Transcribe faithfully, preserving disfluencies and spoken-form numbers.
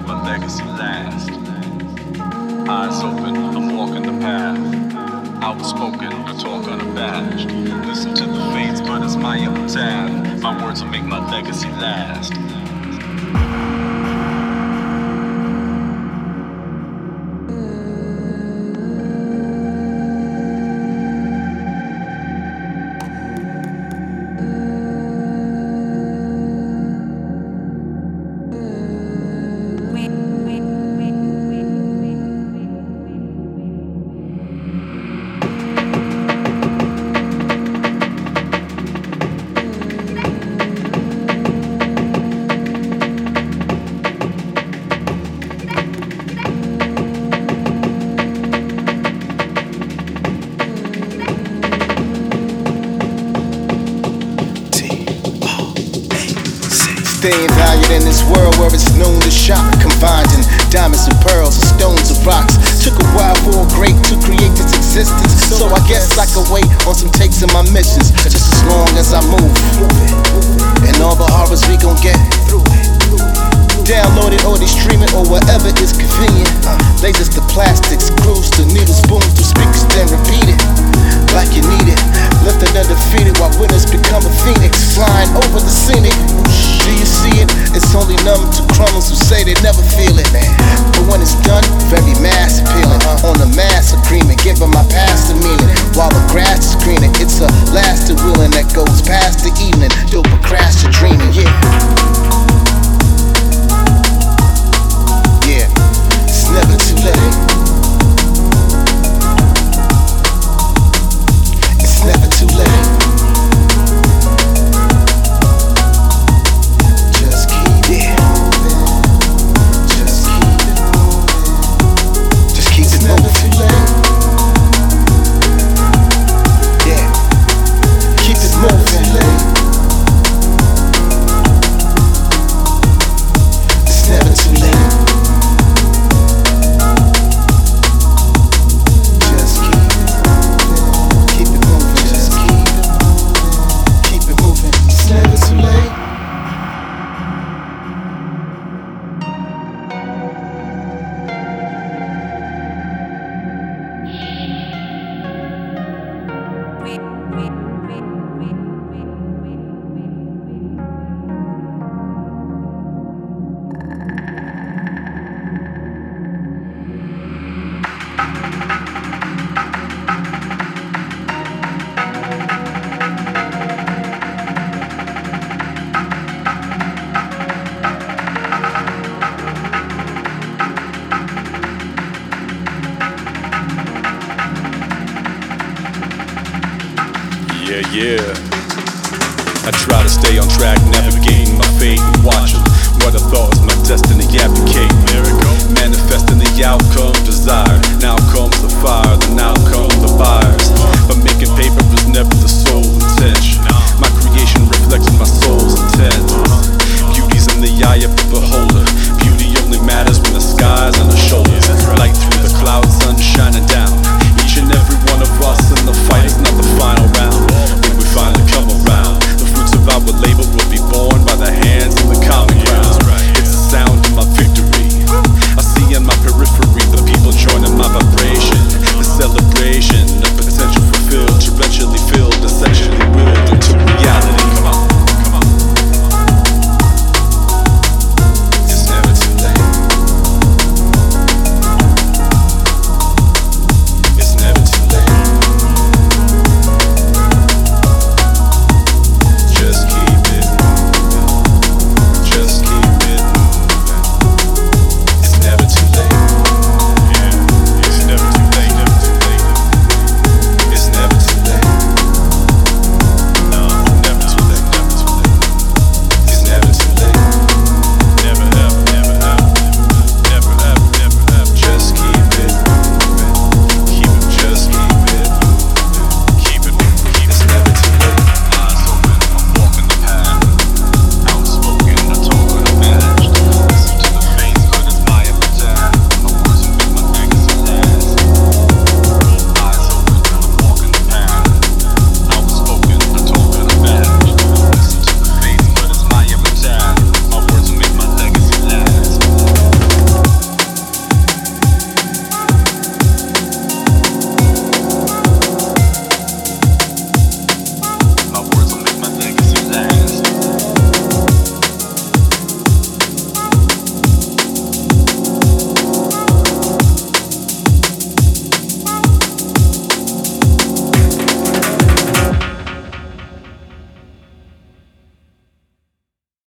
make my legacy last. Eyes open, I'm walking the path. Outspoken, I talk unabashed. Listen to the fades, but it's my epitaph. My words will make my legacy last. Staying valued in this world where it's known to shop, combined in diamonds and pearls and stones and rocks. Took a while for a great to create this existence, so I guess I could wait on some takes in my missions, just as long as I move. And all the horrors we gon' get through it. Download it or they stream it or whatever is convenient. Lasers to plastics, screws to needles, booms to speakers, then repeat it like you need it. Left undefeated while winners become a phoenix, flying over the scenic. Do you see it? It's only numb to criminals who say they never feel it. But when it's done, very mass appealing. On a mass agreement, giving my past a meaning. While the grass is greening, it's a lasting wheeling that goes past the evening. You'll procrast your dreaming, yeah. Yeah, it's never too late. It's never too late. Just keep it moving. Just keep it moving. Just keep it moving. It's never too late. Yeah, keep it moving. It's never too late. Just keep it moving. Keep it moving. Just keep it moving. Keep it moving. It's never too late. Yeah, yeah. I try to stay on track, navigating my fate and watching what I thought was my destiny abdicate.